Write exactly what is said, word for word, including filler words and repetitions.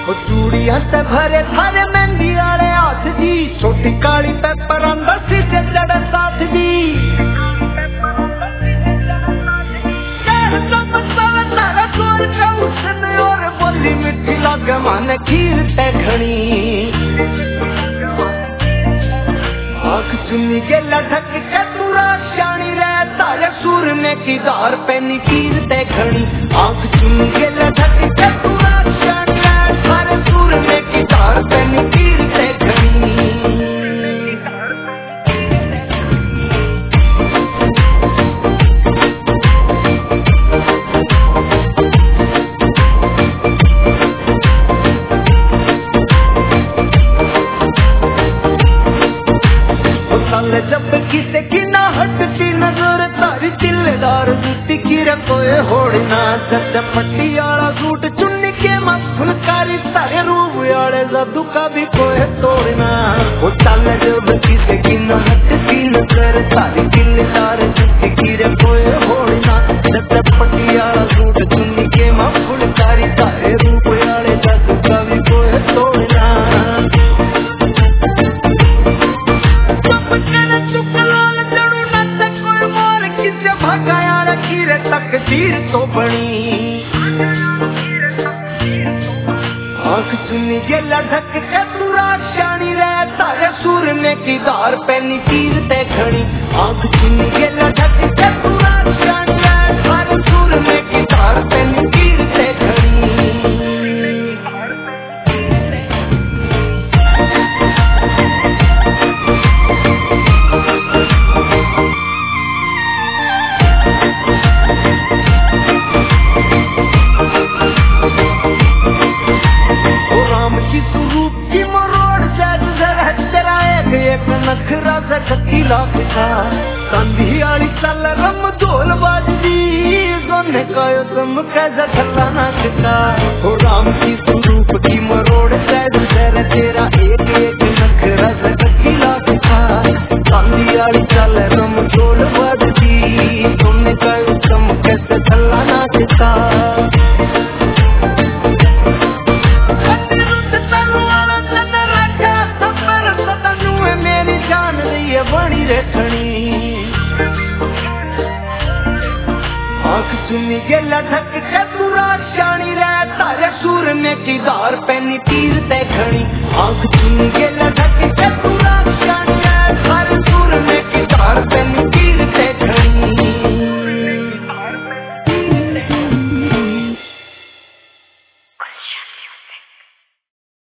चूड़िया से भरे थारे मेहंदी वाले हाथ जी, छोटी काली पेपर अंदर सीधे जड़े साथ जी। और बोली मिठी लागे माने खीर ते घनी, आँख चुनी के लटक के पूरा शानी रह तारे सूर में की दार पे नीर ते घनी। आँख चुनी के लटक के पूरा शानी रह तारे सूर में की दार पे नीर ते घनी। जब किसे की ना हटती नजर तारी चिल्लेदार जूती की कोई होड़ना, चटपटी आला सूट चुन्नी के मत फुलकारी तारे रूप आले जादू का भी कोई तोड़ना। वो चल जब किसे की ना हटती नजर तारी चिल्लेदार जूती की कोई होड़ना, चटपटी आला सूट चुन्नी के मत फुलकारी तारे रूप आले जादू का भी कोई तोड़ना। तकदीर तो बनी आँख चुनी के लटक के पूरा शानी रह तारे सूर में की दार पे नीर ते खड़ी। आँख चुनी के लटक के पूरा शानी रह तारे सूर में की दार पे नीर ते खड़ी। नखरा से छत्ती लाख था कंधी आली चल रम ढोल बाजदी, सोने का यो तुम कैसा छल्ला नाचता। हो राम की स्वरूप की मरोड़ सैद सर तेरा एक एक नखरा से छत्ती लाख था कंधी आली चल रम ढोल बाजदी, सोने का यो तुम कैसा छल्ला नाचता। बड़ी रखनी आँख चुनी के लटक के पूरा शानी रह तारे सूर में की दार पे नीर ते खड़ी। आँख चुनी के लटक के